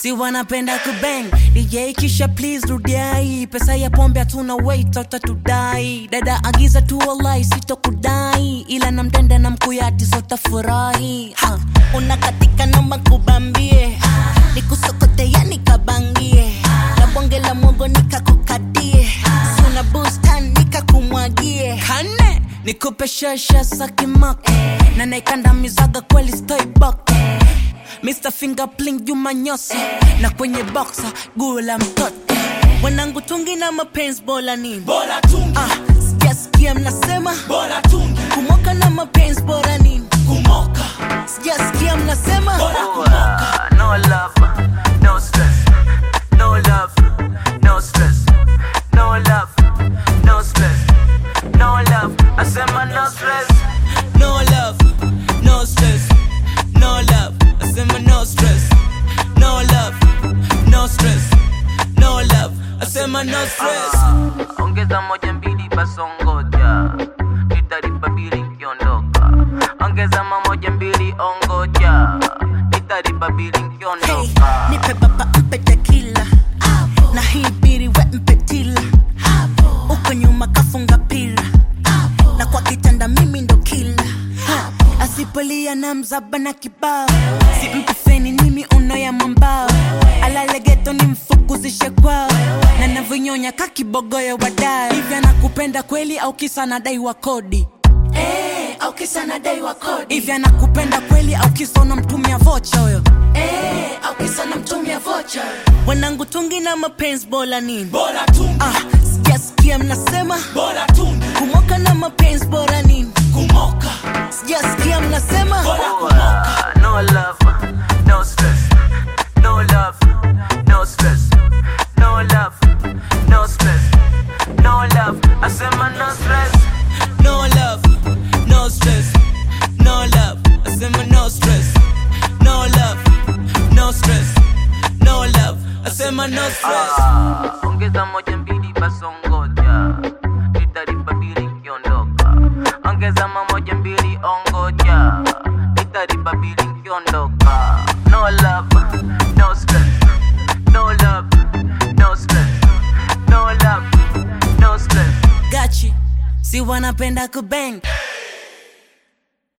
Si wanapenda kubang DJ kisha please rudiai. Pesa ya pombe hatuna wait utatudai. Dada agiza tu wallahi sitokudai. Ila namtenda na mkuyati sotafurahi. Unakatika noma kubambie. Nikusokote ya nikabangie. Na bonge la mwogo nikakukatie. Suna bustan nikakumwagie. Kane nikupe shasha sakimako. Na naikanda mizaga kweli stay back. Mr. Fingerpling Juma Nyosi. Na kwenye boxer gula mtoto. Wanangu tungi na mapenzi bola nini? Bora tungi. Sijasikia mnasema Bora tungi. kumoka na mapenzi bora nini? Kumoka. Sijasikia mnasema Bora kumoka. No love, no stress. No love, no stress. No love, no stress. No love, I said my no stress. No love, no stress. No love, I said my no stress. No love, no stress. No love, I said my no stress. Ongeza moja mbili basongoja. Nitalipa bili nkiondoka. Ongeza moja mbili ongoja. Nitalipa bili nkiondoka. Nipe baba mpe tequila. Na hii biri we mpe tila. Uko nyuma kafunga pira. Na kwa kitanda mimi ndo kila. Asipolia na mzaba na kibao. Si mpifeni nimi uno ya mambao. Alale geto ni mfukuzishe kwao. Na navinyonya kakibogoyo wadai. Hivi anakupenda kweli au kisa nadai wa kodi? Au kisa nadai wa kodi. Hivi anakupenda kweli au kisa unamtumia vocha huyo? Au kisa namtumia vocha. Wanangu tungi na mapenzi bola nini? Bora tungi. Sijasikia mnasema Bora tungi. kumoka na mapenzi bora nini? Kumoka. Sijasikia mnasema Bora kumoka. No love, no stress. No love, no stress. No love, no stress. No love, I said my no stress. No love, no stress. No love, I said my no stress. No love, no stress. No love, I said my no stress. Ongeza moja mbili basongoja. Nitalipa bili nkiondoka. Ongeza moja mbili ongoja. Nitalipa bili nkiondoka. No love, no stress. No love, no stress. No love, no stress. Gachi, si wanapenda kubang.